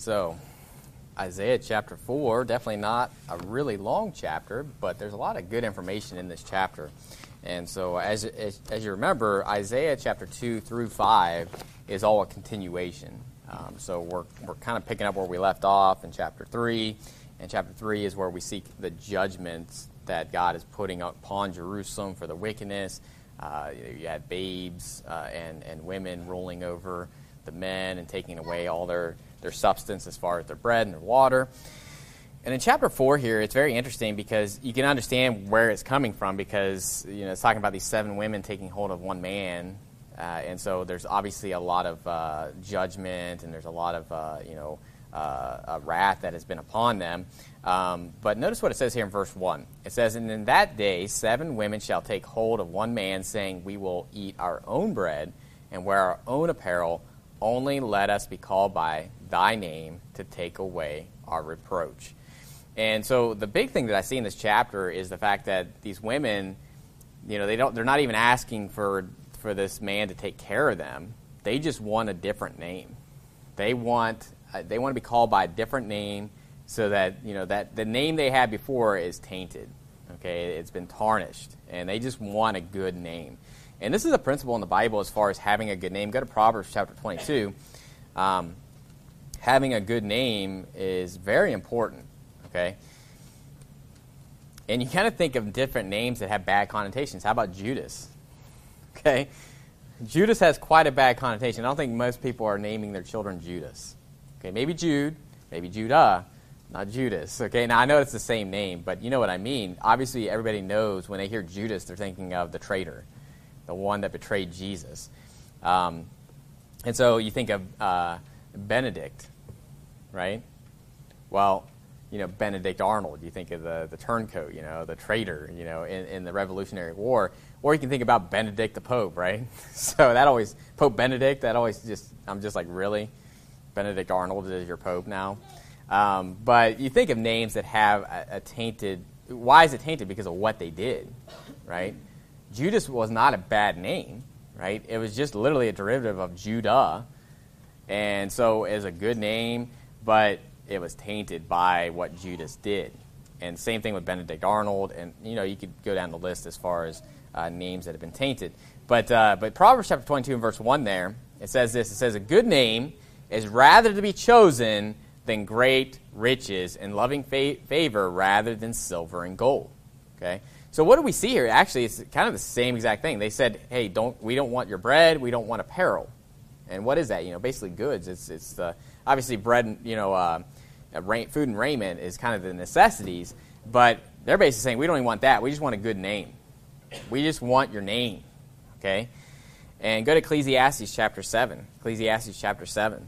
So, Isaiah chapter 4, definitely not a really long chapter, but there's a lot of good information in this chapter. And so, as you remember, Isaiah chapter 2 through 5 is all a continuation. So we're kind of picking up where we left off in chapter 3. And chapter 3 is where we see the judgments that God is putting upon Jerusalem for the wickedness. You had babes and women ruling over the men and taking away all their substance as far as their bread and their water. And in chapter 4 here, it's very interesting because you can understand where it's coming from because, it's talking about these 7 women taking hold of one man. And so there's obviously a lot of judgment and there's a lot of, wrath that has been upon them. But notice what it says here in verse 1. It says, "And in that day 7 women shall take hold of one man, saying, We will eat our own bread and wear our own apparel. Only let us be called by thy name to take away our reproach." And so the big thing that I see in this chapter is the fact that these women, they're not even asking for this man to take care of them. They just want a different name. They want to be called by a different name so that, that the name they had before is tainted. Okay, it's been tarnished, and they just want a good name. And this is a principle in the Bible as far as having a good name. Go to Proverbs chapter 22. Having a good name is very important, okay? And you kind of think of different names that have bad connotations. How about Judas? Okay? Judas has quite a bad connotation. I don't think most people are naming their children Judas. Okay, maybe Jude, maybe Judah, not Judas. Okay, now I know it's the same name, but you know what I mean. Obviously, everybody knows when they hear Judas, they're thinking of the traitor, the one that betrayed Jesus. And so you think of Benedict, right? Well, Benedict Arnold. You think of the turncoat, the traitor, in the Revolutionary War. Or you can think about Benedict the Pope, right? So Pope Benedict, I'm just like, really? Benedict Arnold is your Pope now? But you think of names that have a tainted, why is it tainted? Because of what they did, right? Judas was not a bad name, right? It was just literally a derivative of Judah. And so it was a good name, but it was tainted by what Judas did. And same thing with Benedict Arnold. And, you could go down the list as far as names that have been tainted. But Proverbs chapter 22 and verse 1 there, it says this. It says, "A good name is rather to be chosen than great riches, and loving favor rather than silver and gold." Okay? So what do we see here? Actually, it's kind of the same exact thing. They said, hey, we don't want your bread, we don't want apparel. And what is that? Basically goods. It's the obviously bread and food and raiment is kind of the necessities, but they're basically saying we don't even want that. We just want a good name. We just want your name. Okay? And go to Ecclesiastes chapter 7. Ecclesiastes chapter 7.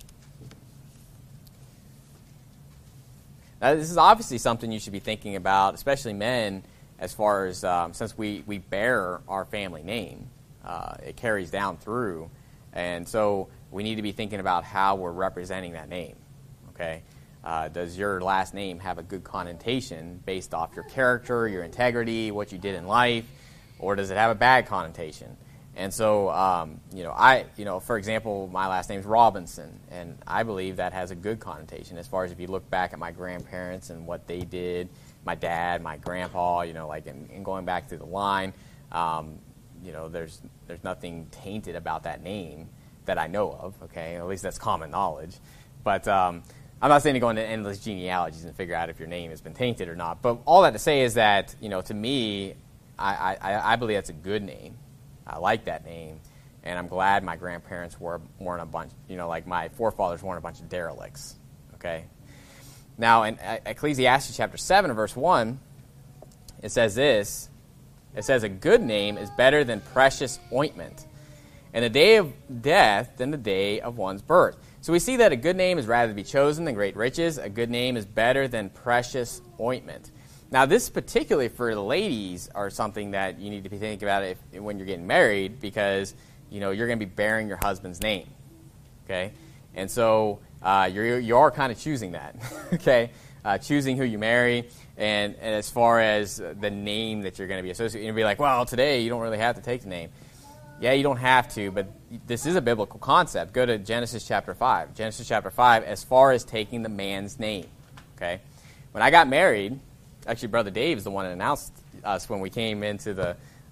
Now, this is obviously something you should be thinking about, especially men, as far as since we bear our family name, it carries down through, and so we need to be thinking about how we're representing that name. Okay, does your last name have a good connotation based off your character, your integrity, what you did in life, or does it have a bad connotation? And so, for example, my last name's Robinson, and I believe that has a good connotation as far as if you look back at my grandparents and what they did, my dad, my grandpa, and going back through the line, there's nothing tainted about that name that I know of, okay? At least that's common knowledge. But I'm not saying to go into endless genealogies and figure out if your name has been tainted or not. But all that to say is that, to me, I believe that's a good name. I like that name, and I'm glad my grandparents weren't a bunch, like my forefathers weren't a bunch of derelicts, okay? Now, in Ecclesiastes chapter 7 verse 1, it says this. It says, "A good name is better than precious ointment, and the day of death than the day of one's birth." So we see that a good name is rather to be chosen than great riches. A good name is better than precious ointment. Now, this particularly for the ladies are something that you need to be thinking about when you're getting married because, you're going to be bearing your husband's name, okay? And so you are kind of choosing that, okay? Choosing who you marry and as far as the name that you're going to be associated, you'll be like, well, today you don't really have to take the name. Yeah, you don't have to, but this is a biblical concept. Go to Genesis chapter 5. Genesis chapter 5, as far as taking the man's name. Okay? When I got married, actually Brother Dave is the one that announced us when we came into the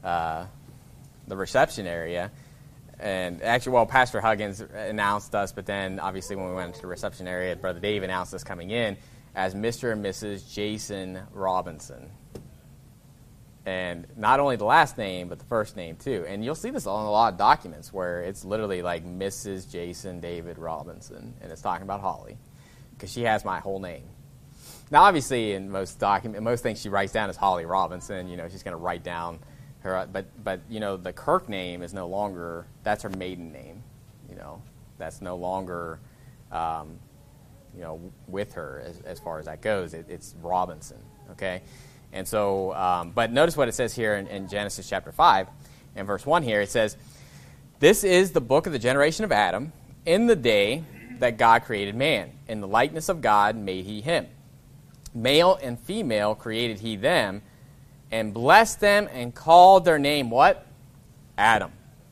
reception area. And actually, well, Pastor Huggins announced us, but then obviously when we went into the reception area, Brother Dave announced us coming in as Mr. and Mrs. Jason Robinson. And not only the last name, but the first name too. And you'll see this on a lot of documents where it's literally like Mrs. Jason David Robinson, and it's talking about Holly because she has my whole name. Now, obviously, in most things she writes down is Holly Robinson. You know, she's going to write down her, but you know, the Kirk name is no longer, that's her maiden name. You know, that's no longer, you know, with her as far as that goes. It's Robinson. Okay. And so, but notice what it says here in Genesis chapter 5 and verse 1 here. It says, "This is the book of the generation of Adam. In the day that God created man, in the likeness of God made he him. Male and female created he them, and blessed them and called their name," what? Adam.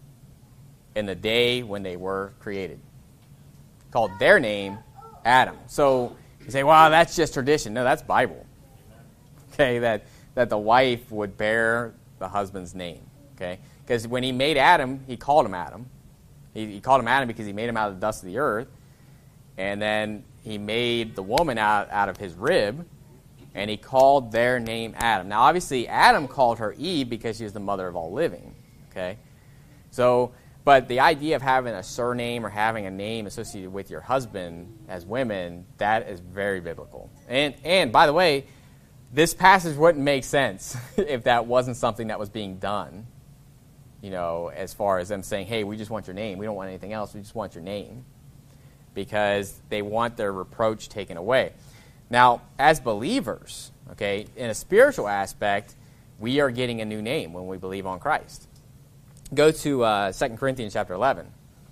In the day when they were created. Called their name Adam. So you say, wow, that's just tradition. No, that's Bible. Okay, that the wife would bear the husband's name. Okay, because when he made Adam, he called him Adam. He called him Adam because he made him out of the dust of the earth. And then he made the woman out of his rib, and he called their name Adam. Now, obviously, Adam called her Eve because she is the mother of all living. Okay, so, but the idea of having a surname or having a name associated with your husband as women, that is very biblical. And by the way, this passage wouldn't make sense if that wasn't something that was being done, you know, as far as them saying, hey, we just want your name. We don't want anything else. We just want your name. Because they want their reproach taken away. Now, as believers, okay, in a spiritual aspect, we are getting a new name when we believe on Christ. Go to 2 Corinthians chapter 11.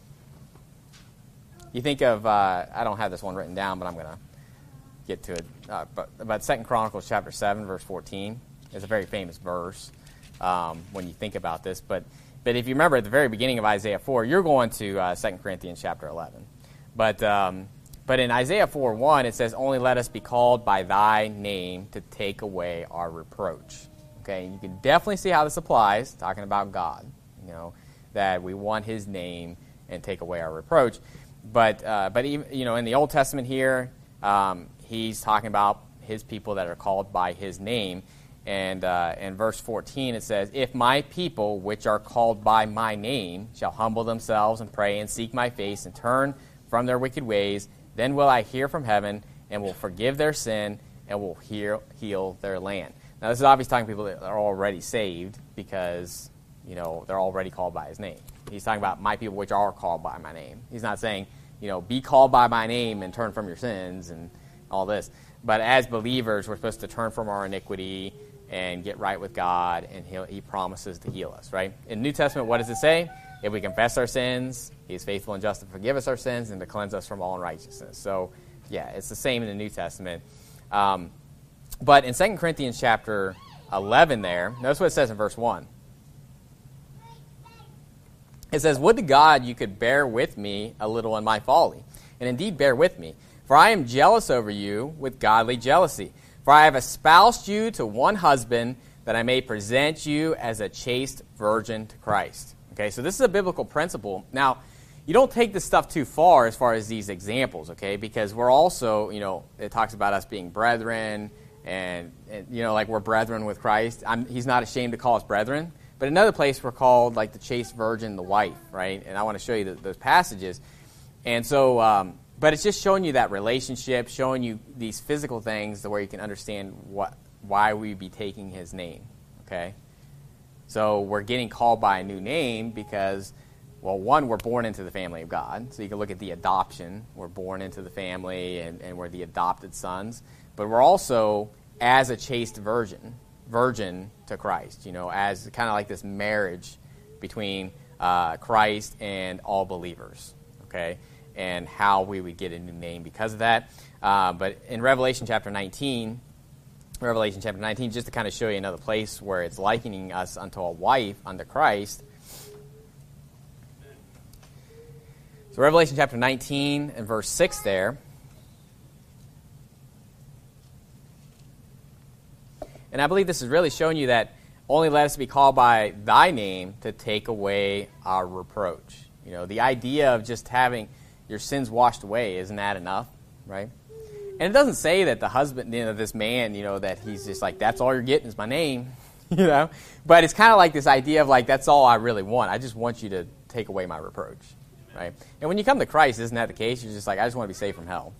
You think of, I don't have this one written down, but I'm going to get to it. But 2 Chronicles chapter 7, verse 14 is a very famous verse when you think about this. But if you remember at the very beginning of Isaiah 4, you're going to 2 Corinthians chapter 11. But in Isaiah 4:1, it says, "Only let us be called by thy name to take away our reproach." Okay, you can definitely see how this applies, talking about God, you know, that we want his name and take away our reproach. But even, you know, in the Old Testament here, he's talking about his people that are called by his name. And in verse 14 it says, "If my people, which are called by my name, shall humble themselves and pray and seek my face and turn from their wicked ways, then will I hear from heaven and will forgive their sin and will heal their land." Now, this is obviously talking to people that are already saved because, you know, they're already called by his name. He's talking about my people which are called by my name. He's not saying, you know, be called by my name and turn from your sins and all this. But as believers, we're supposed to turn from our iniquity and get right with God, and he promises to heal us, right? In the New Testament, what does it say? If we confess our sins, he is faithful and just to forgive us our sins and to cleanse us from all unrighteousness. So, yeah, it's the same in the New Testament. But in 2 Corinthians chapter 11 there, notice what it says in verse 1. It says, "Would to God you could bear with me a little in my folly, and indeed bear with me. For I am jealous over you with godly jealousy. For I have espoused you to one husband, that I may present you as a chaste virgin to Christ." Okay, so this is a biblical principle. Now, you don't take this stuff too far as these examples, okay? Because we're also, you know, it talks about us being brethren, and you know, like we're brethren with Christ. He's not ashamed to call us brethren. But another place we're called like the chaste virgin, the wife, right? And I want to show you those passages. And so, but it's just showing you that relationship, showing you these physical things where you can understand why we be taking his name, okay? So we're getting called by a new name because, well, one, we're born into the family of God. So you can look at the adoption. We're born into the family, and we're the adopted sons. But we're also as a chaste virgin to Christ, you know, as kind of like this marriage between Christ and all believers, okay, and how we would get a new name because of that. But in Revelation chapter 19, just to kind of show you another place where it's likening us unto a wife unto Christ, So Revelation chapter 19 and verse 6 there. And I believe this is really showing you that only let us be called by thy name to take away our reproach. You know, the idea of just having your sins washed away, isn't that enough, right? And it doesn't say that the husband, this man, that he's just like, that's all you're getting is my name, But it's kind of like this idea of like, that's all I really want. I just want you to take away my reproach, right? And when you come to Christ, isn't that the case? You're just like, I just want to be saved from hell.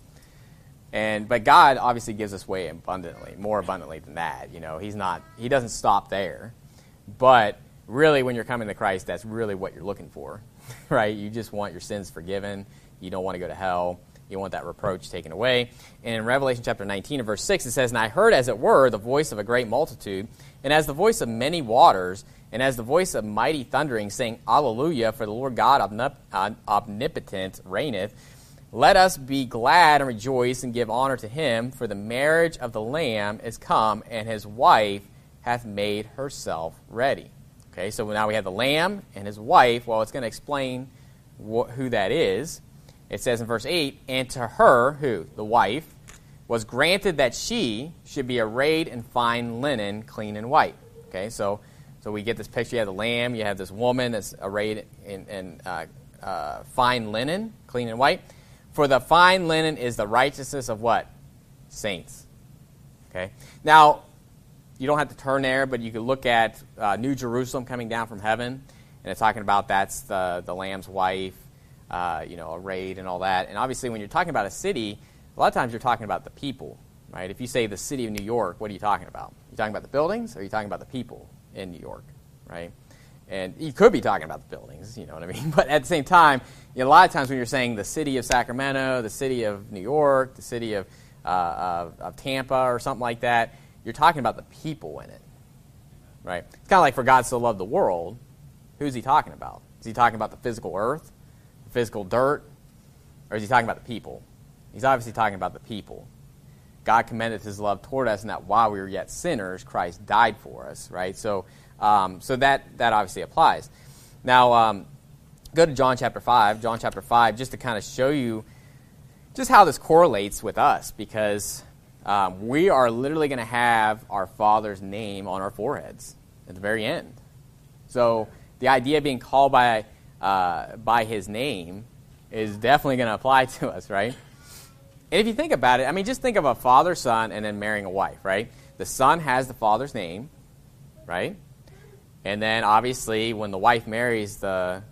But God obviously gives us way abundantly, more abundantly than that. He doesn't stop there. But really, when you're coming to Christ, that's really what you're looking for, right? You just want your sins forgiven. You don't want to go to hell. You want that reproach taken away. And in Revelation chapter 19 and verse 6, it says, And I heard, as it were, the voice of a great multitude, and as the voice of many waters, and as the voice of mighty thundering, saying, Alleluia, for the Lord God omnipotent reigneth. Let us be glad and rejoice and give honor to him, for the marriage of the Lamb is come, and his wife hath made herself ready. Okay, so now we have the Lamb and his wife. Well, it's going to explain who that is. It says in verse 8, And to her, who? The wife, was granted that she should be arrayed in fine linen, clean and white. Okay, so we get this picture. You have the Lamb, you have this woman that's arrayed in fine linen, clean and white. For the fine linen is the righteousness of what? Saints. Okay. Now, you don't have to turn there, but you could look at New Jerusalem coming down from heaven, and it's talking about that's the Lamb's wife, arrayed and all that. And obviously, when you're talking about a city, a lot of times you're talking about the people, right? If you say the city of New York, what are you talking about? Are you talking about the buildings, or are you talking about the people in New York, right? And you could be talking about the buildings, you know what I mean? But at the same time, a lot of times when you're saying the city of Sacramento, the city of New York, the city of Tampa or something like that, you're talking about the people in it, right? It's kind of like for God so loved the world, who's he talking about? Is he talking about the physical earth, the physical dirt, or is he talking about the people? He's obviously talking about the people. God commended his love toward us, and that while we were yet sinners, Christ died for us, right? So that obviously applies. Now, go to John chapter 5. John chapter 5, just to kind of show you just how this correlates with us, because we are literally going to have our Father's name on our foreheads at the very end. So the idea of being called by his name is definitely going to apply to us, right? And if you think about it, I mean, just think of a father, son, and then marrying a wife, right? The son has the father's name, right? And then, obviously, when the wife marries the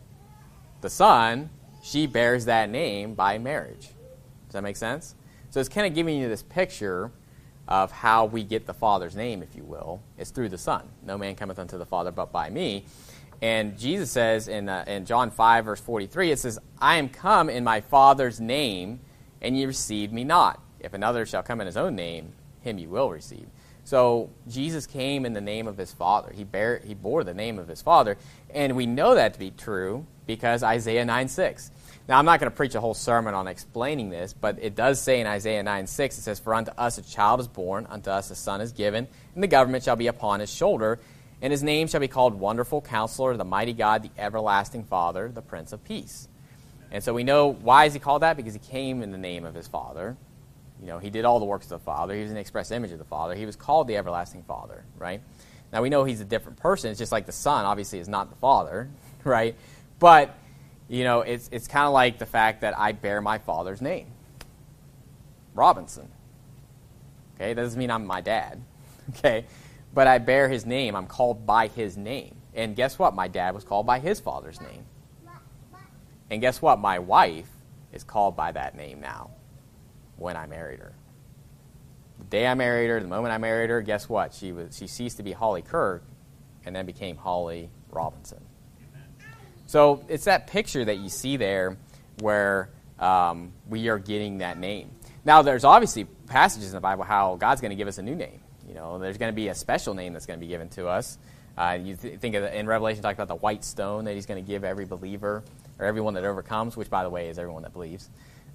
son, she bears that name by marriage. Does that make sense? So it's kind of giving you this picture of how we get the Father's name, if you will. It's through the Son. No man cometh unto the Father but by me. And Jesus says in John 5, verse 43, it says, I am come in my Father's name, and ye receive me not. If another shall come in his own name, him you will receive. So Jesus came in the name of his Father. He bore the name of his Father. And we know that to be true because Isaiah 9:6. Now, I'm not going to preach a whole sermon on explaining this, but it does say in Isaiah 9:6, it says, For unto us a child is born, unto us a son is given, and the government shall be upon his shoulder, and his name shall be called Wonderful Counselor, the Mighty God, the Everlasting Father, the Prince of Peace. And so we know, why is he called that? Because he came in the name of his Father. He did all the works of the Father. He was an express image of the Father. He was called the Everlasting Father, right? Now, we know he's a different person. It's just like the Son, obviously, is not the Father, right? But, it's kind of like the fact that I bear my father's name. Robinson. Okay? That doesn't mean I'm my dad. Okay? But I bear his name. I'm called by his name. And guess what? My dad was called by his father's name. And guess what? My wife is called by that name now when I married her. The day I married her, the moment I married her, guess what? She ceased to be Holly Kirk and then became Holly Robinson. So it's that picture that you see there where we are getting that name. Now, there's obviously passages in the Bible how God's going to give us a new name. There's going to be a special name that's going to be given to us. You think of in Revelation, talk about the white stone that he's going to give every believer, or everyone that overcomes, which, by the way, is everyone that believes.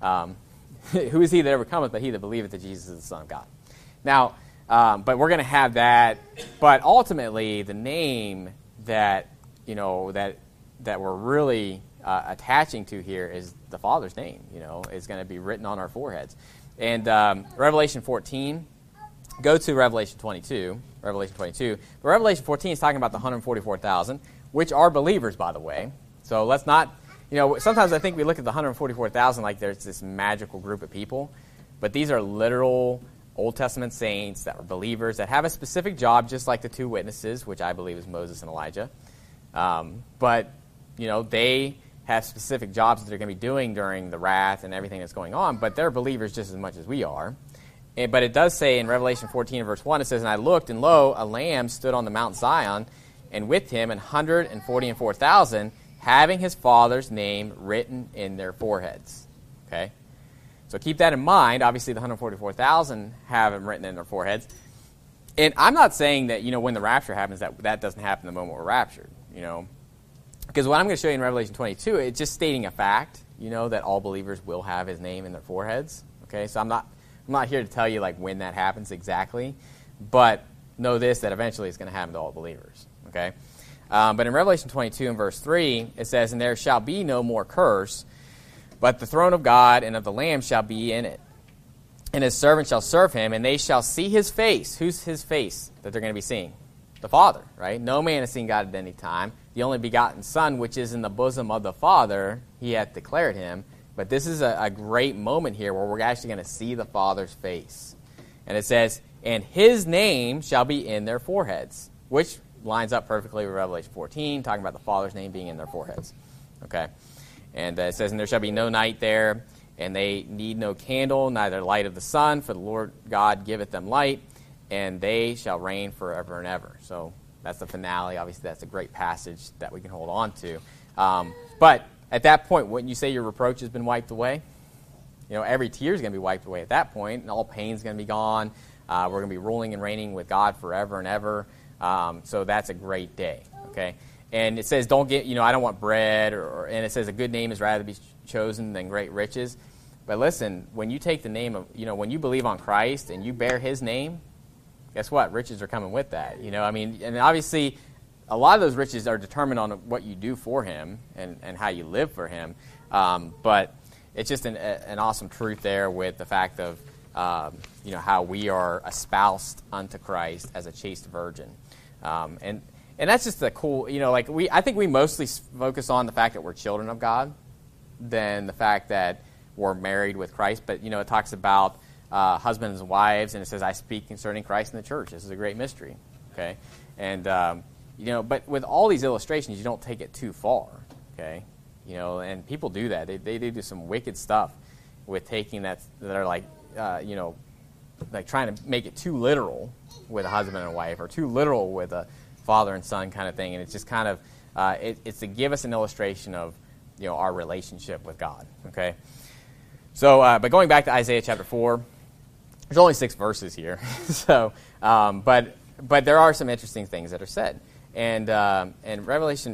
Who is he that overcometh but he that believeth that Jesus is the Son of God? Now, but we're going to have that. But ultimately, the name that we're really attaching to here is the Father's name. Is going to be written on our foreheads. And Revelation 14, go to Revelation 22. Revelation 22. But Revelation 14 is talking about the 144,000, which are believers, by the way. So let's not, sometimes I think we look at the 144,000 like there's this magical group of people. But these are literal Old Testament saints that are believers that have a specific job, just like the two witnesses, which I believe is Moses and Elijah. But they have specific jobs that they're going to be doing during the wrath and everything that's going on, but they're believers just as much as we are. But it does say in Revelation 14 and verse 1, it says, "And I looked, and lo, a lamb stood on the Mount Zion, and with him 144,000, having his Father's name written in their foreheads." Okay? So keep that in mind. Obviously, the 144,000 have him written in their foreheads. And I'm not saying that, when the rapture happens, that doesn't happen the moment we're raptured, Because what I'm going to show you in Revelation 22, it's just stating a fact, that all believers will have his name in their foreheads. Okay, so I'm not here to tell you like when that happens exactly, but know this, that eventually it's going to happen to all believers. Okay, but in Revelation 22 and verse 3, it says, "And there shall be no more curse, but the throne of God and of the Lamb shall be in it. And his servants shall serve him, and they shall see his face." Who's his face that they're going to be seeing? The Father, right? "No man has seen God at any time. The only begotten Son, which is in the bosom of the Father, he hath declared him." But this is a great moment here where we're actually going to see the Father's face. And it says, "And his name shall be in their foreheads," which lines up perfectly with Revelation 14, talking about the Father's name being in their foreheads. Okay? And it says, "And there shall be no night there, and they need no candle, neither light of the sun, for the Lord God giveth them light, and they shall reign forever and ever." So that's the finale. Obviously, that's a great passage that we can hold on to. But at that point, wouldn't you say your reproach has been wiped away? Every tear is going to be wiped away at that point, and all pain is going to be gone. We're going to be ruling and reigning with God forever and ever. So that's a great day. Okay, and it says, "Don't get, I don't want bread," and it says, "A good name is rather to be chosen than great riches." But listen, when you take the name of, when you believe on Christ and you bear his name, guess what? Riches are coming with that. And obviously, a lot of those riches are determined on what you do for him and how you live for him. But it's just an awesome truth there with the fact of, how we are espoused unto Christ as a chaste virgin. And that's just the cool, I think we mostly focus on the fact that we're children of God than the fact that we're married with Christ. But, it talks about husbands and wives, and it says, "I speak concerning Christ and the church." This is a great mystery, okay? And, but with all these illustrations, you don't take it too far, okay? And people do that. They do some wicked stuff with taking that are like, like trying to make it too literal with a husband and a wife, or too literal with a father and son kind of thing. And it's just kind of, it's to give us an illustration of, our relationship with God, okay? So, but going back to Isaiah chapter 4, there's only 6 verses here. So, but there are some interesting things that are said. And in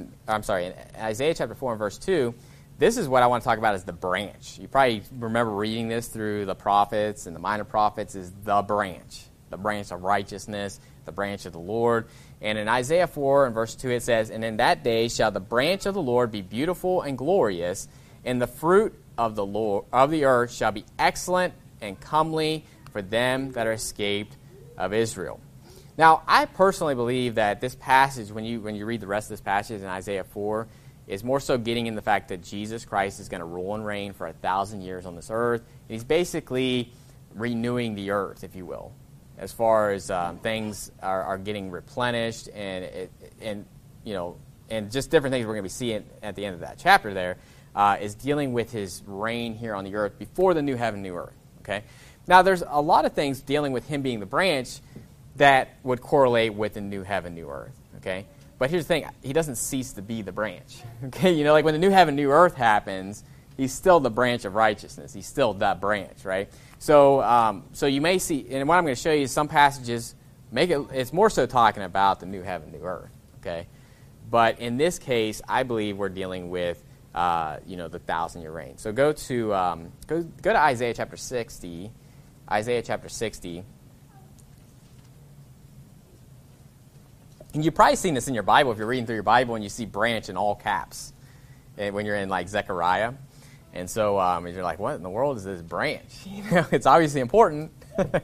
Isaiah chapter 4 and verse 2, this is what I want to talk about as the branch. You probably remember reading this through the prophets and the minor prophets, is the branch of righteousness, the branch of the Lord. And in Isaiah 4 and verse 2 it says, "And in that day shall the branch of the Lord be beautiful and glorious, and the fruit of the Lord of the earth shall be excellent and comely for them that are escaped of Israel." Now, I personally believe that this passage, when you read the rest of this passage in Isaiah 4, is more so getting in the fact that Jesus Christ is going to rule and reign for 1,000 years on this earth. And he's basically renewing the earth, if you will, as far as things are getting replenished and just different things we're going to be seeing at the end of that chapter there, is dealing with his reign here on the earth before the new heaven, new earth. Okay. Now, there's a lot of things dealing with him being the branch that would correlate with the new heaven, new earth. Okay. But here's the thing, he doesn't cease to be the branch. Okay, like when the new heaven, new earth happens, he's still the branch of righteousness. He's still that branch, right? So so you may see, and what I'm going to show you is some passages it's more so talking about the new heaven, new earth, okay? But in this case, I believe we're dealing with the 1,000-year reign. So go to Isaiah chapter 60. Isaiah chapter 60. And you've probably seen this in your Bible if you're reading through your Bible and you see branch in all caps. when you're in like Zechariah. And so you're like, what in the world is this branch? It's obviously important.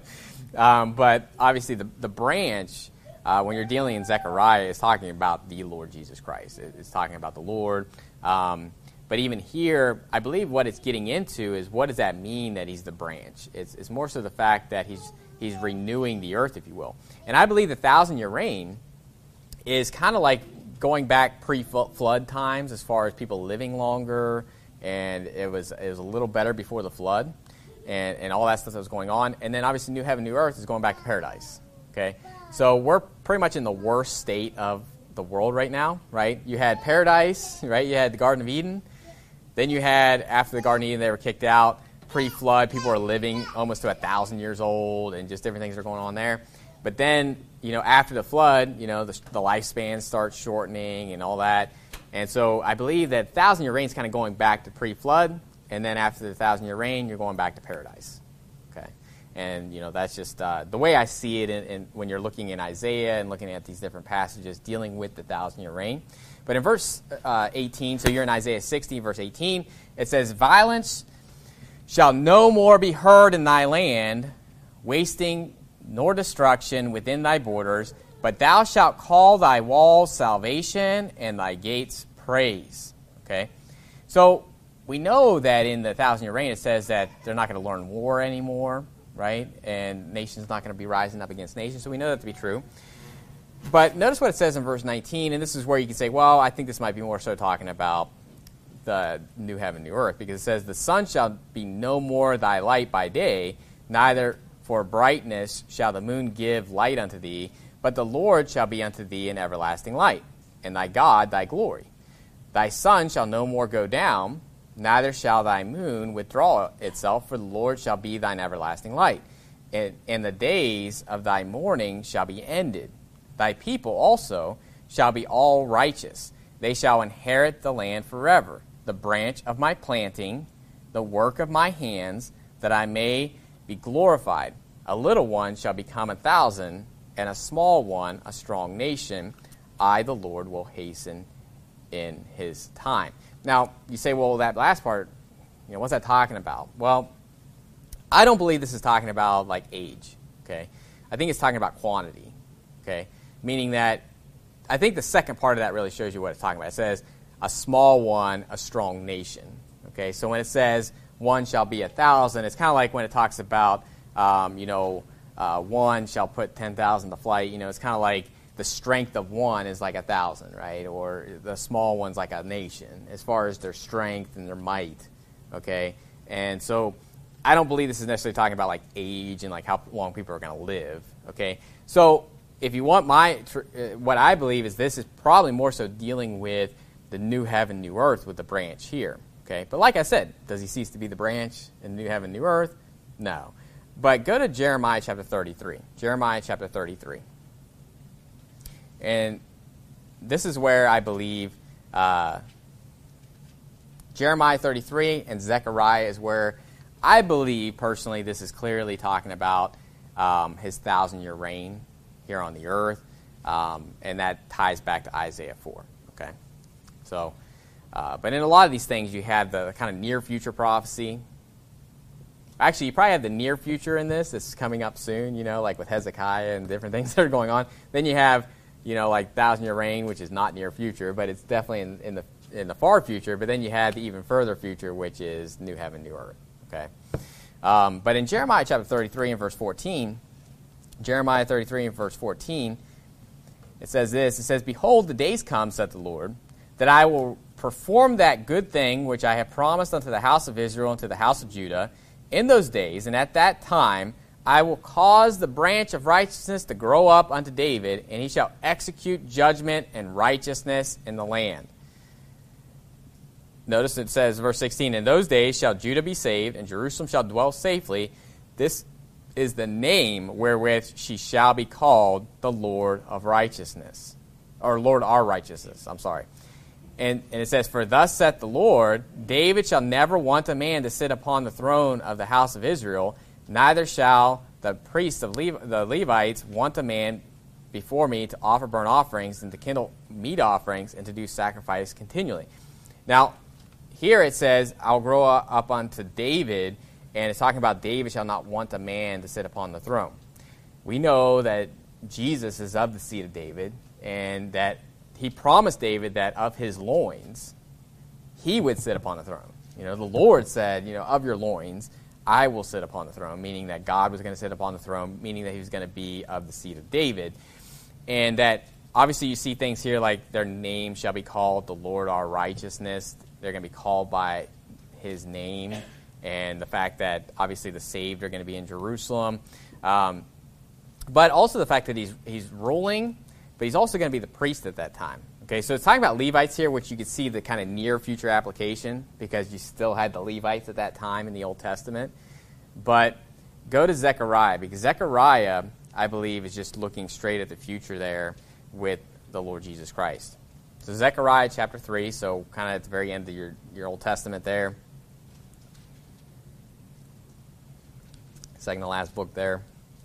But obviously the branch, when you're dealing in Zechariah, is talking about the Lord Jesus Christ. It's talking about the Lord. But even here, I believe what it's getting into is, what does that mean that he's the branch? It's more so the fact that he's renewing the earth, if you will. And I believe the 1,000-year reign is kind of like going back pre-flood times as far as people living longer, and it was a little better before the flood, and all that stuff that was going on. And then obviously new heaven, new earth is going back to paradise. Okay, so we're pretty much in the worst state of the world right now, right? You had paradise, right? You had the Garden of Eden. Then you had, after the Garden of Eden, they were kicked out. Pre-flood, people are living almost to 1,000 years old, and just different things are going on there. But then, after the flood, the lifespan starts shortening and all that. And so I believe that 1,000-year reign is kind of going back to pre-flood, and then after the 1,000-year reign, you're going back to paradise. Okay, and that's just the way I see it. In when you're looking in Isaiah and looking at these different passages dealing with the 1,000-year reign. But in verse 18, so you're in Isaiah 60, verse 18, it says, "Violence shall no more be heard in thy land, wasting nor destruction within thy borders, but thou shalt call thy walls salvation and thy gates praise." Okay? So we know that in the 1,000-year reign it says that they're not going to learn war anymore, right? And nation's not going to be rising up against nation, so we know that to be true. But notice what it says in verse 19, and this is where you can say, well, I think this might be more so talking about the new heaven, new earth, because it says, "The sun shall be no more thy light by day, neither for brightness shall the moon give light unto thee, but the Lord shall be unto thee an everlasting light, and thy God thy glory. Thy sun shall no more go down, neither shall thy moon withdraw itself, for the Lord shall be thine everlasting light. And the days of thy mourning shall be ended. Thy people also shall be all righteous. They shall inherit the land forever. The branch of my planting, the work of my hands, that I may be glorified. A little one shall become 1,000, and a small one a strong nation. I, the Lord, will hasten in his time." Now, you say, well, that last part, what's that talking about? Well, I don't believe this is talking about, like, age, okay? I think it's talking about quantity, okay? Meaning that I think the second part of that really shows you what it's talking about. It says, a small one, a strong nation, okay? So when it says one shall be 1,000, it's kind of like when it talks about, one shall put 10,000 to flight. It's kind of like the strength of one is like 1,000, right? Or the small one's like a nation as far as their strength and their might, okay? And so I don't believe this is necessarily talking about like age and like how long people are going to live, okay? So if you want what I believe is this is probably more so dealing with the new heaven, new earth with the branch here, okay? But like I said, does he cease to be the branch in the new heaven, new earth? No. But go to Jeremiah chapter 33. Jeremiah chapter 33. And this is where I believe Jeremiah 33 and Zechariah is where I believe personally this is clearly talking about his 1,000-year reign here on the earth, and that ties back to Isaiah 4. Okay, so but in a lot of these things you have the kind of near future prophecy. Actually, you probably have the near future in this. This is coming up soon, like with Hezekiah and different things that are going on. Then you have, like 1,000-year reign, which is not near future, but it's definitely in the far future. But then you have the even further future, which is new heaven, new earth. Okay, but in Jeremiah chapter 33 and verse 14, Jeremiah 33 and verse 14, it says this. It says, "Behold, the days come, saith the Lord, that I will perform that good thing which I have promised unto the house of Israel and to the house of Judah in those days, and at that time I will cause the branch of righteousness to grow up unto David, and he shall execute judgment and righteousness in the land." Notice it says, verse 16, "In those days shall Judah be saved, and Jerusalem shall dwell safely. This is the name wherewith she shall be called the Lord of righteousness." Or Lord our righteousness, I'm sorry. And it says, "For thus saith the Lord, David shall never want a man to sit upon the throne of the house of Israel, neither shall the priests of the Levites want a man before me to offer burnt offerings and to kindle meat offerings and to do sacrifice continually." Now, here it says, I'll grow up unto David, and it's talking about David shall not want a man to sit upon the throne. We know that Jesus is of the seed of David, and that he promised David that of his loins, he would sit upon the throne. The Lord said, of your loins, I will sit upon the throne, meaning that God was going to sit upon the throne, meaning that he was going to be of the seed of David. And that, obviously, you see things here like their name shall be called the Lord our righteousness. They're going to be called by his name, and the fact that, obviously, the saved are going to be in Jerusalem. But also the fact that he's ruling, but he's also going to be the priest at that time. Okay, so it's talking about Levites here, which you could see the kind of near future application, because you still had the Levites at that time in the Old Testament. But go to Zechariah, because Zechariah, I believe, is just looking straight at the future there with the Lord Jesus Christ. So Zechariah chapter 3, so kind of at the very end of your Old Testament there. Second to last book there.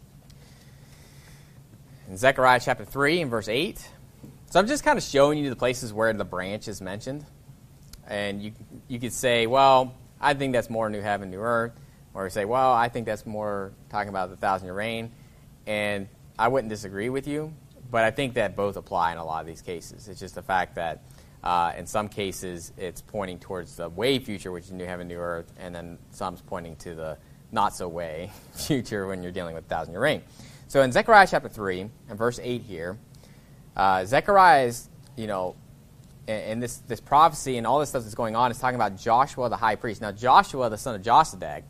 In Zechariah chapter 3 and verse 8. So I'm just kind of showing you the places where the branch is mentioned. And you could say, well, I think that's more new heaven, new earth. Or you say, well, I think that's more talking about the 1,000-year reign. And I wouldn't disagree with you, but I think that both apply in a lot of these cases. It's just the fact that in some cases it's pointing towards the way future, which is new heaven, new earth, and then some's pointing to the not-so-way future when you're dealing with 1,000-year reign. So in Zechariah chapter 3 and verse 8 here, Zechariah is, and this prophecy and all this stuff that's going on is talking about Joshua the high priest. Now, Joshua, the son of Josedek,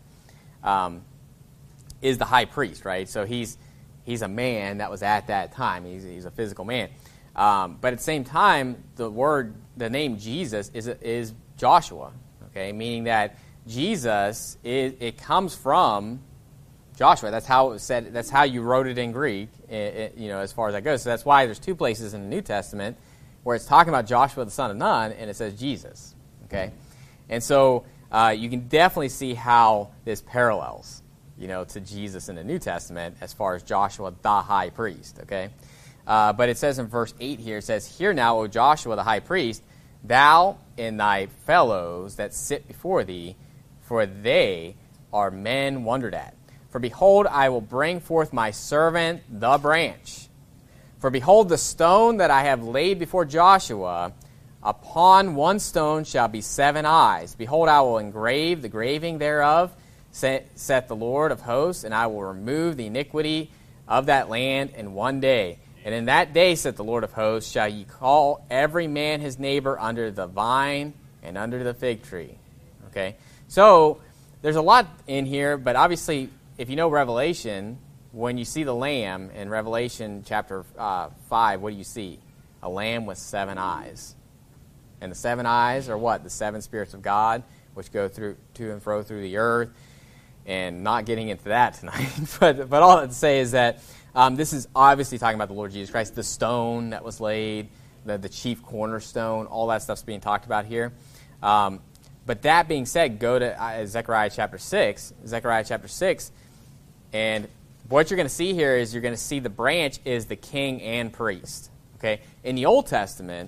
is the high priest, right? So he's a man that was at that time. He's a physical man. But at the same time, the name Jesus is Joshua, okay? Meaning that Jesus, it comes from Joshua. That's how it was said. That's how you wrote it in Greek, as far as that goes. So that's why there's two places in the New Testament where it's talking about Joshua the son of Nun, and it says Jesus. Okay, and so you can definitely see how this parallels, to Jesus in the New Testament as far as Joshua the high priest. Okay, but it says in verse 8 here, it says, "Hear now, O Joshua the high priest, thou and thy fellows that sit before thee, for they are men wondered at. For behold, I will bring forth my servant, the branch. For behold, the stone that I have laid before Joshua, upon one stone shall be 7 eyes. Behold, I will engrave the graving thereof, saith the Lord of hosts, and I will remove the iniquity of that land in one day. And in that day, saith the Lord of hosts, shall ye call every man his neighbor under the vine and under the fig tree." Okay, so there's a lot in here, but obviously, if you know Revelation, when you see the Lamb in Revelation chapter 5, what do you see? A lamb with 7 eyes. And the 7 eyes are what? The 7 spirits of God, which go through to and fro through the earth. And not getting into that tonight. but all I have to say is that this is obviously talking about the Lord Jesus Christ, the stone that was laid, the chief cornerstone, all that stuff's being talked about here. But that being said, go to Zechariah chapter 6. Zechariah chapter 6. And what you're going to see here is you're going to see the branch is the king and priest. Okay? In the Old Testament,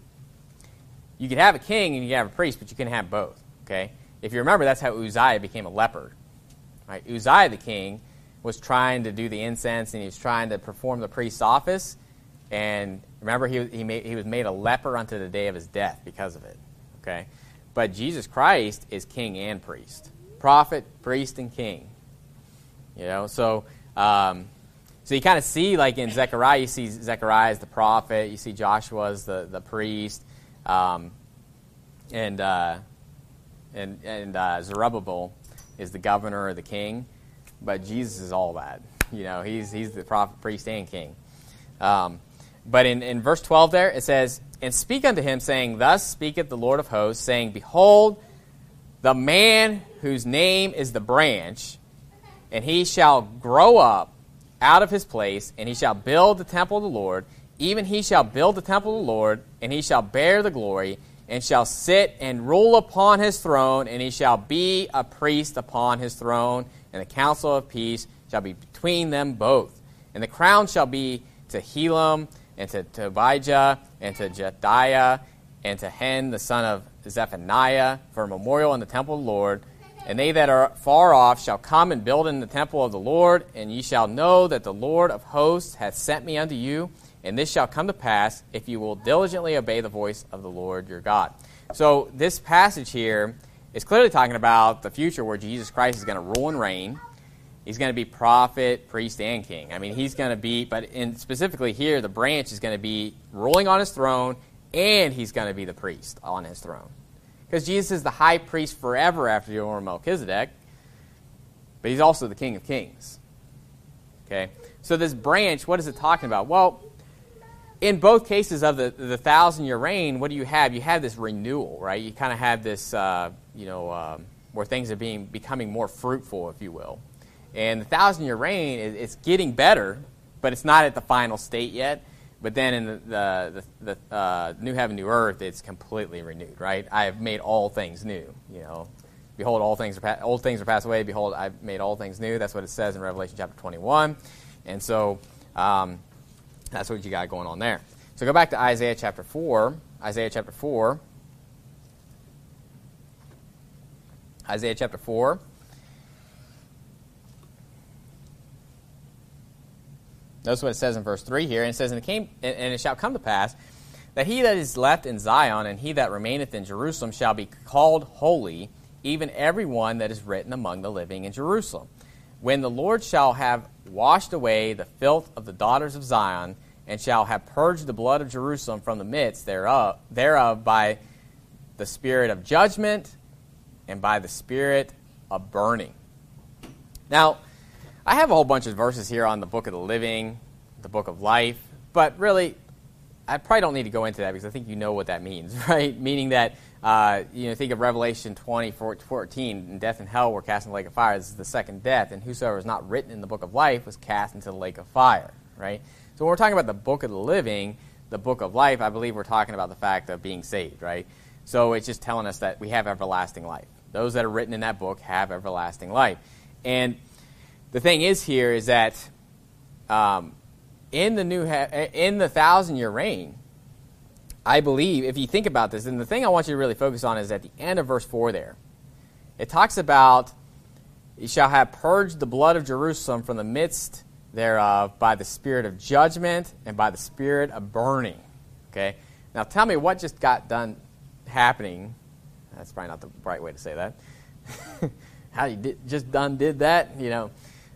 you could have a king and you could have a priest, but you couldn't have both. Okay? If you remember, that's how Uzziah became a leper. Right? Uzziah the king was trying to do the incense and he was trying to perform the priest's office. And remember, he was made a leper unto the day of his death because of it. Okay? But Jesus Christ is king and priest. Prophet, priest, and king. So you kind of see, like in Zechariah, you see Zechariah as the prophet, you see Joshua as the priest, and Zerubbabel is the governor or the king, but Jesus is all that. He's the prophet, priest, and king. But in verse 12 there, it says, "And speak unto him, saying, Thus speaketh the Lord of hosts, saying, Behold, the man whose name is the branch, and he shall grow up out of his place, and he shall build the temple of the Lord. Even he shall build the temple of the Lord, and he shall bear the glory, and shall sit and rule upon his throne, and he shall be a priest upon his throne, and the counsel of peace shall be between them both. And the crown shall be to Helam, and to Tobijah, and to Jediah, and to Hen, the son of Zephaniah for a memorial in the temple of the Lord. And they that are far off shall come and build in the temple of the Lord, and ye shall know that the Lord of hosts hath sent me unto you, and this shall come to pass if you will diligently obey the voice of the Lord your God. So this passage here is clearly talking about the future where Jesus Christ is going to rule and reign. He's going to be prophet, priest, and king. I mean, he's going to be, but specifically here, the branch is going to be ruling on his throne, and he's going to be the priest on his throne. Because Jesus is the high priest forever after the order of Melchizedek, but he's also the King of Kings. Okay? So this branch, what is it talking about? Well, in both cases of the 1,000-year reign, what do you have? You have this renewal, right? You kind of have this, where things are becoming more fruitful, if you will. And the 1,000-year reign, it's getting better, but it's not at the final state yet. But then in the new heaven, new earth, it's completely renewed, right? I have made all things new, Behold, old things are passed away. Behold, I've made all things new. That's what it says in Revelation chapter 21. And so that's what you got going on there. So go back to Isaiah chapter 4. Isaiah chapter 4. Notice what it says in verse 3 here. And it says, and it shall come to pass that he that is left in Zion and he that remaineth in Jerusalem shall be called holy, even every one that is written among the living in Jerusalem. When the Lord shall have washed away the filth of the daughters of Zion, and shall have purged the blood of Jerusalem from the midst thereof by the spirit of judgment and by the spirit of burning. Now, I have a whole bunch of verses here on the book of the living, the book of life, but really, I probably don't need to go into that because I think you know what that means, right? Meaning that, think of Revelation 20:14, death and hell were cast in the lake of fire. This is the second death, and whosoever is not written in the book of life was cast into the lake of fire, right? So when we're talking about the book of the living, the book of life, I believe we're talking about the fact of being saved, right? So it's just telling us that we have everlasting life. Those that are written in that book have everlasting life. And the thing is here is that in the 1,000-year reign, I believe, if you think about this, and the thing I want you to really focus on is at the end of verse 4 there. It talks about, you shall have purged the blood of Jerusalem from the midst thereof by the spirit of judgment and by the spirit of burning. Okay? Now tell me what just got done happening. That's probably not the right way to say that. How you did that,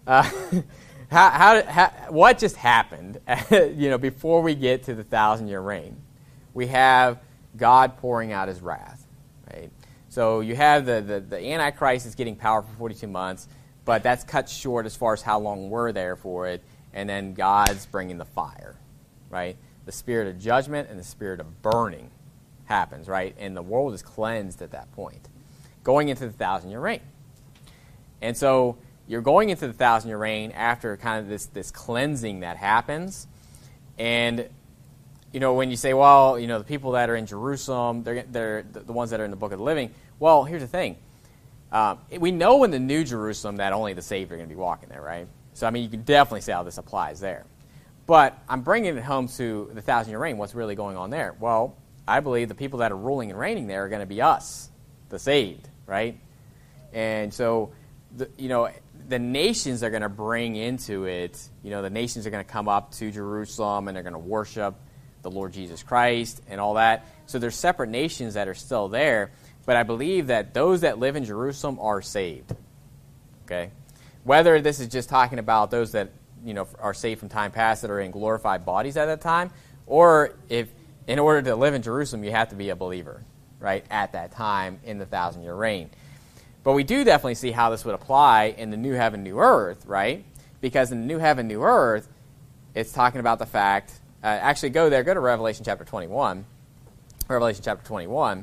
what just happened, before we get to the 1,000-year reign? We have God pouring out his wrath, right? So you have the Antichrist is getting power for 42 months, but that's cut short as far as how long we're there for it, and then God's bringing the fire, right? The spirit of judgment and the spirit of burning happens, right? And the world is cleansed at that point, going into the 1,000-year reign. And so you're going into the 1,000-year reign after kind of this cleansing that happens. And, when you say, well, the people that are in Jerusalem, they're the ones that are in the book of the living. Well, here's the thing. We know in the New Jerusalem that only the saved are going to be walking there, right? So, you can definitely see how this applies there. But I'm bringing it home to the 1,000-year reign. What's really going on there? Well, I believe the people that are ruling and reigning there are going to be us, the saved, right? And so, the nations are going to bring into it, the nations are going to come up to Jerusalem and they're going to worship the Lord Jesus Christ and all that. So there's separate nations that are still there, but I believe that those that live in Jerusalem are saved. Okay? Whether this is just talking about those that, are saved from time past that are in glorified bodies at that time, or if in order to live in Jerusalem you have to be a believer, right, at that time in the 1,000-year reign. But we do definitely see how this would apply in the new heaven, new earth, right? Because in the new heaven, new earth, it's talking about the fact, go to Revelation chapter 21. Revelation chapter 21.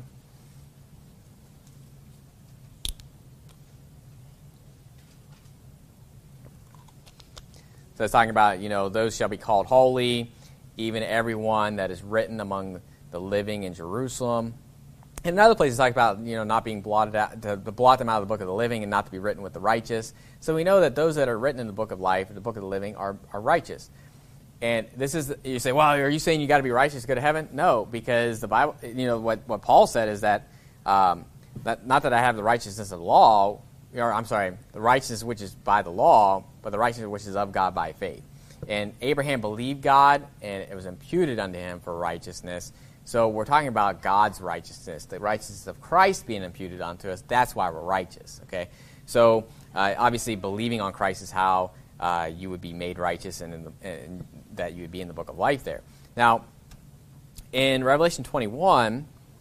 So it's talking about, those shall be called holy, even everyone that is written among the living in Jerusalem. In another place, it's talking about, not being blotted out, to blot them out of the book of the living and not to be written with the righteous. So we know that those that are written in the book of life, the book of the living, are righteous. And this is, you say, well, are you saying you got to be righteous to go to heaven? No, because the Bible, what Paul said is that not that I have the righteousness of the law, or I'm sorry, the righteousness which is by the law, but the righteousness which is of God by faith. And Abraham believed God, and it was imputed unto him for righteousness. So we're talking about God's righteousness, the righteousness of Christ being imputed unto us. That's why we're righteous, okay? So obviously believing on Christ is how you would be made righteous and that you would be in the book of life there. Now, in Revelation 21,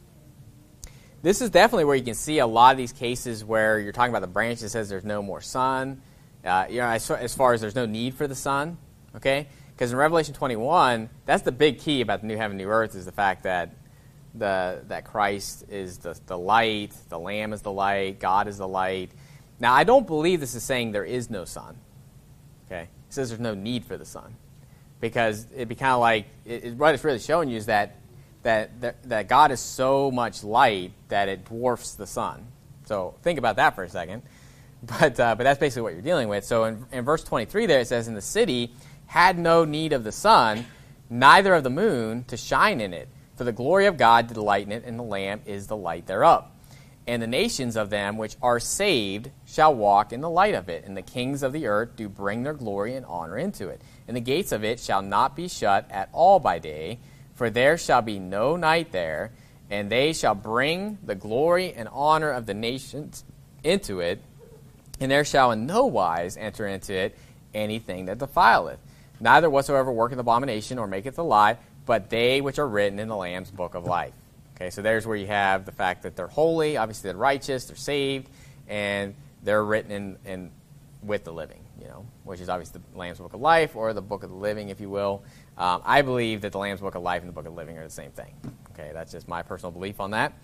this is definitely where you can see a lot of these cases where you're talking about the branch that says there's no more sun, as far as there's no need for the sun, okay? Because in Revelation 21, that's the big key about the new heaven, new earth, is the fact that that Christ is the light, the Lamb is the light, God is the light. Now, I don't believe this is saying there is no sun, okay? It says there's no need for the sun. Because it'd be kind of like, what it's really showing you is that God is so much light that it dwarfs the sun. So think about that for a second. But that's basically what you're dealing with. So in verse 23 there it says, "And the city had no need of the sun, neither of the moon to shine in it. For the glory of God did lighten it, and the Lamb is the light thereof. And the nations of them which are saved shall walk in the light of it, and the kings of the earth do bring their glory and honor into it. And the gates of it shall not be shut at all by day, for there shall be no night there, and they shall bring the glory and honor of the nations into it, and there shall in no wise enter into it anything that defileth, neither whatsoever worketh abomination or maketh a lie, but they which are written in the Lamb's book of life." Okay, so there's where you have the fact that they're holy, obviously they're righteous, they're saved, and they're written in with the living, which is obviously the Lamb's book of life, or the book of the living, if you will. I believe that the Lamb's book of life and the book of the living are the same thing. Okay, that's just my personal belief on that.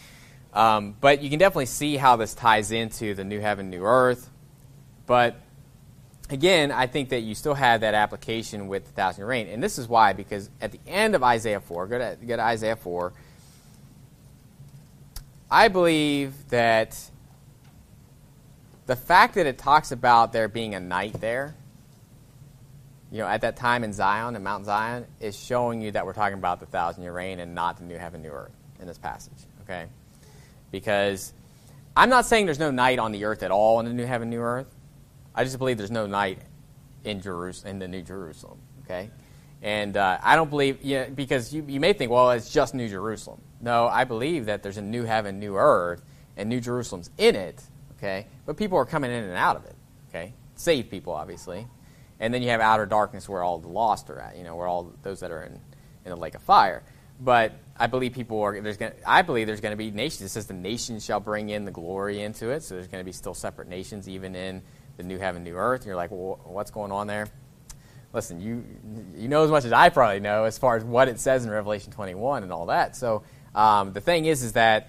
But you can definitely see how this ties into the new heaven, new earth. But again, I think that you still have that application with the 1,000-year reign. And this is why, because at the end of Isaiah 4, go to Isaiah 4, I believe that the fact that it talks about there being a night there, at that time in Zion, in Mount Zion, is showing you that we're talking about the 1,000-year reign and not the new heaven, new earth in this passage, okay? Because I'm not saying there's no night on the earth at all in the new heaven, new earth. I just believe there's no night in Jerusalem, in the New Jerusalem, okay? And I don't believe, because you may think, well, it's just New Jerusalem. No, I believe that there's a new heaven, new earth, and New Jerusalem's in it, okay? But people are coming in and out of it, okay? Saved people, obviously. And then you have outer darkness where all the lost are at, where all those that are in the lake of fire. But I believe I believe there's going to be nations. It says the nations shall bring in the glory into it, so there's going to be still separate nations even in the new heaven, new earth. And you're like, well, what's going on there? Listen, you know as much as I probably know as far as what it says in Revelation 21 and all that. So the thing is that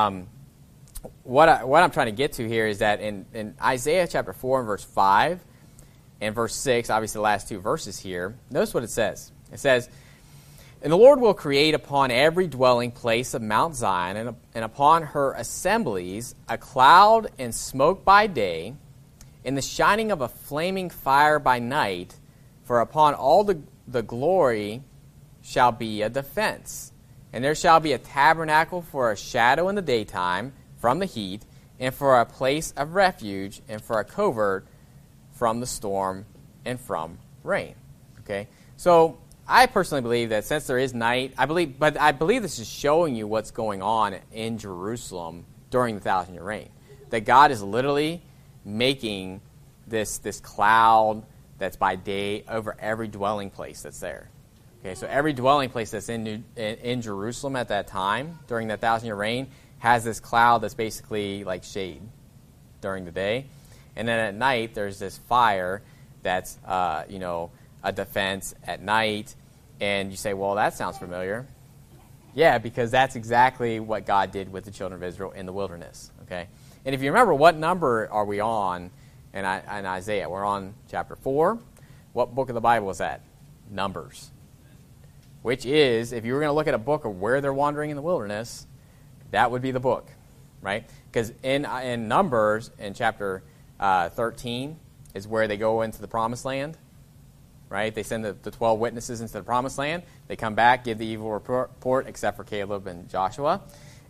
what I'm trying to get to here is that in Isaiah chapter 4 and verse 5 and verse 6, obviously the last two verses here, notice what it says. It says, "And the Lord will create upon every dwelling place of Mount Zion and upon her assemblies a cloud and smoke by day, and the shining of a flaming fire by night, for upon all the glory shall be a defense. And there shall be a tabernacle for a shadow in the daytime from the heat, and for a place of refuge, and for a covert from the storm and from rain." Okay? So I personally believe that since there is night, I believe this is showing you what's going on in Jerusalem during the 1,000-year reign. That God is literally making this cloud that's by day over every dwelling place that's there. Okay, so every dwelling place that's in Jerusalem at that time, during that 1,000-year reign, has this cloud that's basically like shade during the day. And then at night, there's this fire that's, a defense at night. And you say, well, that sounds familiar. Yeah, because that's exactly what God did with the children of Israel in the wilderness. Okay, and if you remember, what number are we on in Isaiah? We're on chapter 4. What book of the Bible is that? Numbers. Which is, if you were going to look at a book of where they're wandering in the wilderness, that would be the book, right? Because in Numbers, in chapter 13, is where they go into the promised land, right? They send the 12 witnesses into the promised land. They come back, give the evil report, except for Caleb and Joshua.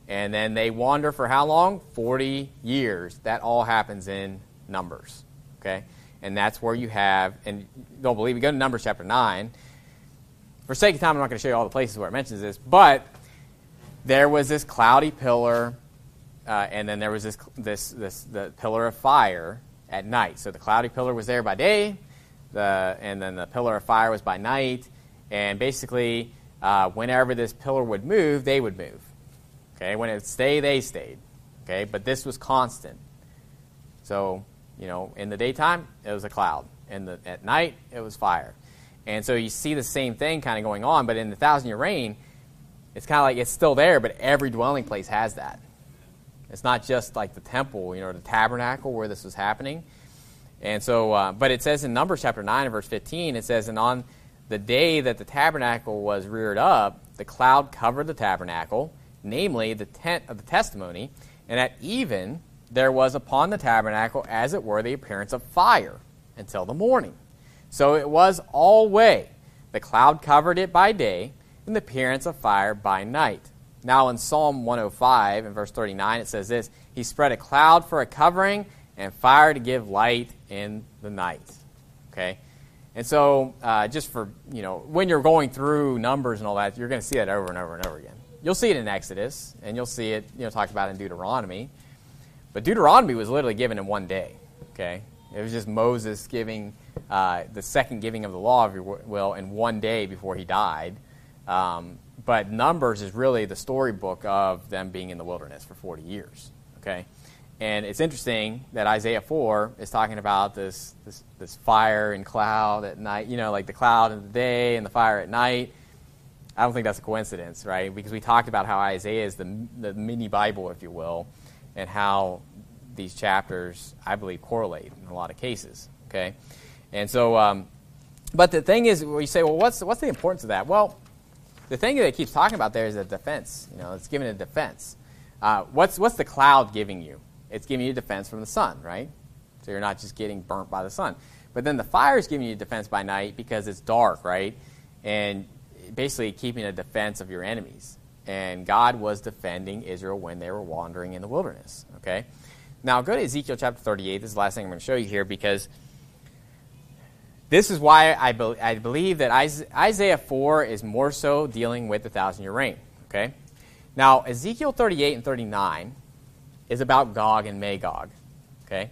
And then they wander for how long? 40 years. That all happens in Numbers. Okay? And that's where you have, and don't believe me, go to Numbers chapter 9. For sake of time, I'm not going to show you all the places where it mentions this, but there was this cloudy pillar, and then there was the pillar of fire at night. So the cloudy pillar was there by day, and then the pillar of fire was by night. And basically, whenever this pillar would move, they would move. Okay, when it would stay, they stayed. Okay, but this was constant. So, in the daytime, it was a cloud. At night, it was fire. And so you see the same thing kind of going on, but in the 1,000-year reign, it's kind of like it's still there, but every dwelling place has that. It's not just like the temple, the tabernacle where this was happening. And so, but it says in Numbers chapter 9 and verse 15, it says, and on the day that the tabernacle was reared up, the cloud covered the tabernacle, namely the tent of the testimony, and at even there was upon the tabernacle, as it were, the appearance of fire until the morning. So it was alway. The cloud covered it by day, and the appearance of fire by night. Now in Psalm 105, in verse 39, it says this, he spread a cloud for a covering, and fire to give light in the night. Okay? And so, just for, when you're going through Numbers and all that, you're going to see that over and over and over again. You'll see it in Exodus, and you'll see it, talked about in Deuteronomy. But Deuteronomy was literally given in one day, okay? It was just Moses giving the second giving of the law, if you will, in one day before he died. But Numbers is really the storybook of them being in the wilderness for 40 years, okay? And it's interesting that Isaiah 4 is talking about this fire and cloud at night, like the cloud in the day and the fire at night. I don't think that's a coincidence, right? Because we talked about how Isaiah is the mini Bible, if you will, and how these chapters, I believe, correlate in a lot of cases, okay? And so, but the thing is, you say, well, what's the importance of that? Well, the thing that it keeps talking about there is a defense. It's giving a defense. What's the cloud giving you? It's giving you defense from the sun, right? So you're not just getting burnt by the sun. But then the fire is giving you defense by night because it's dark, right? And basically keeping a defense of your enemies. And God was defending Israel when they were wandering in the wilderness, okay? Now, go to Ezekiel chapter 38. This is the last thing I'm going to show you here because this is why I believe that Isaiah 4 is more so dealing with the 1,000-year reign, okay? Now, Ezekiel 38 and 39 is about Gog and Magog, okay?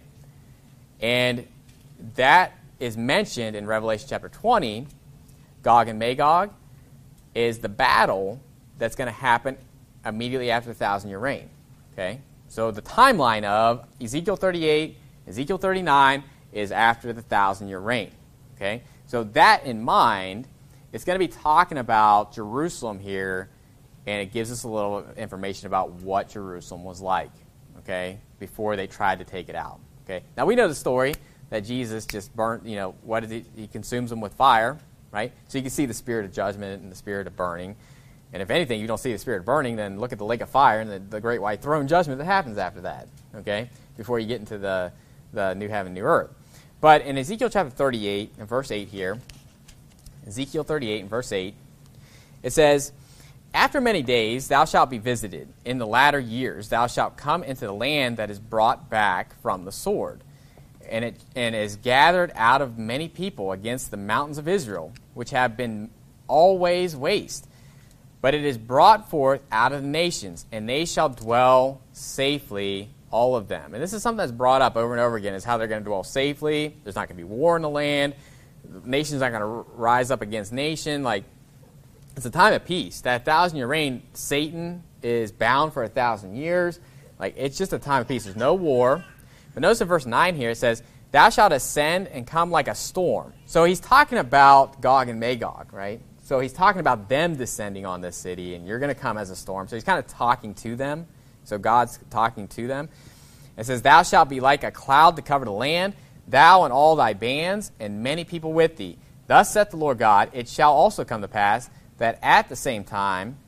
And that is mentioned in Revelation chapter 20. Gog and Magog is the battle that's going to happen immediately after the 1,000-year reign, okay? So the timeline of Ezekiel 38, Ezekiel 39 is after the 1,000-year reign, okay? So that in mind, it's going to be talking about Jerusalem here, and it gives us a little information about what Jerusalem was like, okay, before they tried to take it out, okay? Now, we know the story that Jesus just burnt, what did he consumes them with fire, right? So you can see the spirit of judgment and the spirit of burning. And if anything, you don't see the spirit of burning, then look at the lake of fire and the great white throne judgment that happens after that, okay, before you get into the new heaven, new earth. But in Ezekiel chapter 38 and verse 8 here, Ezekiel 38 and verse 8, it says, after many days thou shalt be visited. In the latter years thou shalt come into the land that is brought back from the sword, and is gathered out of many people against the mountains of Israel, which have been always waste. But it is brought forth out of the nations, and they shall dwell safely, all of them. And this is something that's brought up over and over again, is how they're going to dwell safely. There's not going to be war in the land. The nation's not going to rise up against nation. Like, it's a time of peace. That 1,000-year reign, Satan is bound for 1,000 years. Like, it's just a time of peace. There's no war. But notice in verse 9 here, it says, thou shalt ascend and come like a storm. So he's talking about Gog and Magog, right? So he's talking about them descending on this city, and you're going to come as a storm. So he's kind of talking to them. So God's talking to them. It says, thou shalt be like a cloud to cover the land, thou and all thy bands, and many people with thee. Thus saith the Lord God, it shall also come to pass that at the same time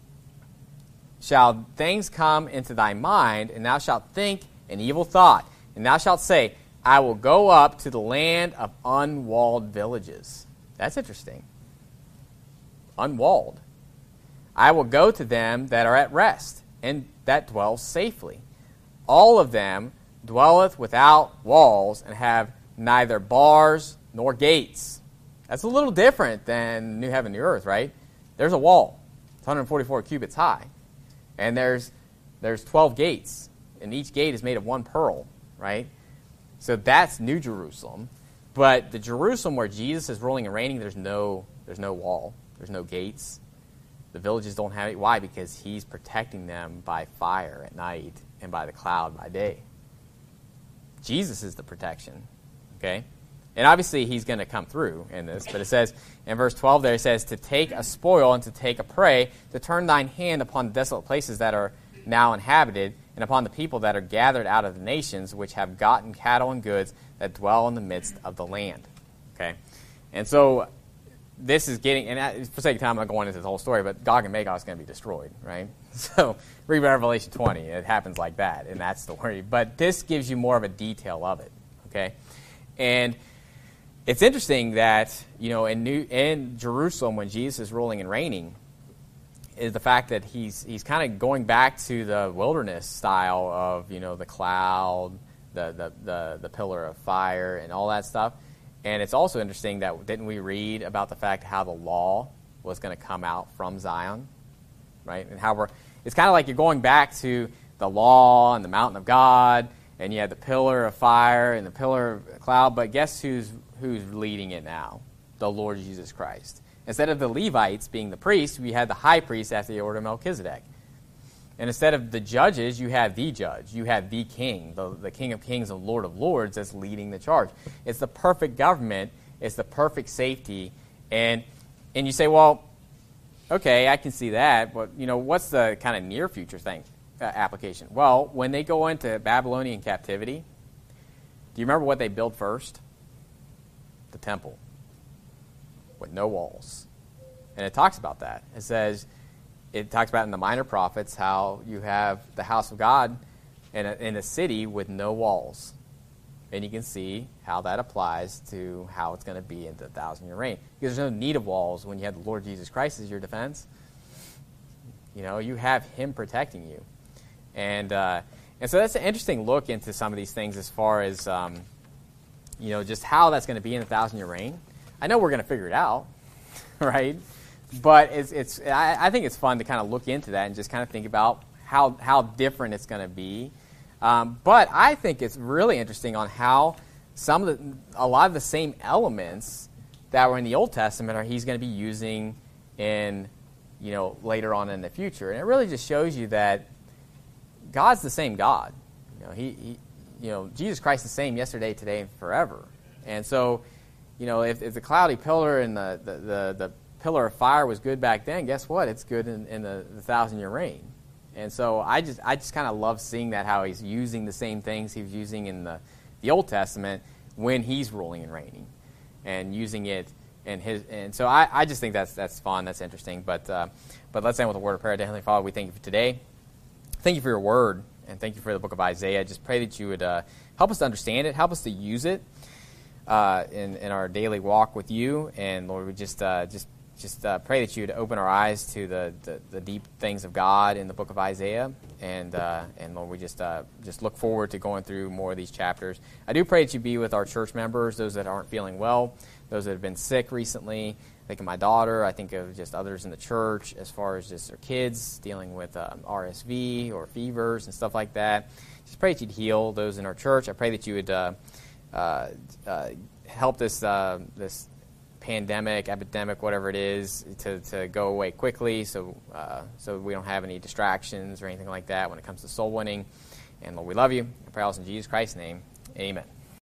shall things come into thy mind, and thou shalt think an evil thought. And thou shalt say, I will go up to the land of unwalled villages. That's interesting. Unwalled. I will go to them that are at rest, and that dwells safely. All of them dwelleth without walls, and have neither bars nor gates. That's a little different than new heaven and new earth, right? There's a wall. It's 144 cubits high. And there's 12 gates, and each gate is made of one pearl, right? So that's New Jerusalem. But the Jerusalem where Jesus is ruling and reigning, there's no wall. There's no gates. The villages don't have it. Why? Because he's protecting them by fire at night and by the cloud by day. Jesus is the protection, okay? And obviously he's going to come through in this. But it says, in verse 12 there, it says, to take a spoil and to take a prey, to turn thine hand upon the desolate places that are now inhabited, and upon the people that are gathered out of the nations, which have gotten cattle and goods that dwell in the midst of the land. Okay? And so this is getting, and for sake of time, I'm not going into the whole story, but Gog and Magog is going to be destroyed, right? So read Revelation 20. It happens like that in that story. But this gives you more of a detail of it, okay? And it's interesting that, in Jerusalem, when Jesus is ruling and reigning, is the fact that he's kind of going back to the wilderness style of, the cloud, the pillar of fire, and all that stuff. And it's also interesting that, didn't we read about the fact how the law was going to come out from Zion, right? And how it's kind of like you're going back to the law and the mountain of God, and you had the pillar of fire and the pillar of cloud, but guess who's leading it now? The Lord Jesus Christ. Instead of the Levites being the priests, we had the high priest after the order of Melchizedek. And instead of the judges, you had the judge. You had the king, the King of Kings and Lord of Lords that's leading the charge. It's the perfect government. It's the perfect safety. And you say, well, okay, I can see that, but what's the kind of near future thing application? Well, when they go into Babylonian captivity, do you remember what they build first? The temple with no walls. And it talks about that. It talks about in the Minor Prophets how you have the house of God in a city with no walls. And you can see how that applies to how it's going to be in the 1,000-year reign. Because there's no need of walls when you have the Lord Jesus Christ as your defense. You have him protecting you. And so that's an interesting look into some of these things as far as, just how that's going to be in the 1,000-year reign. I know we're going to figure it out, right? But I think it's fun to kind of look into that and just kind of think about how different it's going to be. But I think it's really interesting on how a lot of the same elements that were in the Old Testament he's going to be using in later on in the future. And it really just shows you that God's the same God. Jesus Christ is the same yesterday, today, and forever. And so, if the cloudy pillar and the pillar of fire was good back then, guess what? It's good in the 1,000-year reign. And so I just kind of love seeing that, how he's using the same things he was using in the Old Testament when he's ruling and reigning, and using it in his. And so I just think that's fun, that's interesting. But let's end with a word of prayer. Dear Heavenly Father, we thank you for today. Thank you for your word, and thank you for the book of Isaiah. Just pray that you would help us to understand it, help us to use it in our daily walk with you. And Lord, we just pray that you would open our eyes to the deep things of God in the book of Isaiah. And Lord, we just look forward to going through more of these chapters. I do pray that you be with our church members, those that aren't feeling well, those that have been sick recently. I think of my daughter. I think of just others in the church as far as just their kids dealing with RSV or fevers and stuff like that. Just pray that you'd heal those in our church. I pray that you would help this pandemic, epidemic, whatever it is, to go away quickly, so we don't have any distractions or anything like that when it comes to soul winning. And Lord, we love you. I pray all this in Jesus Christ's name. Amen.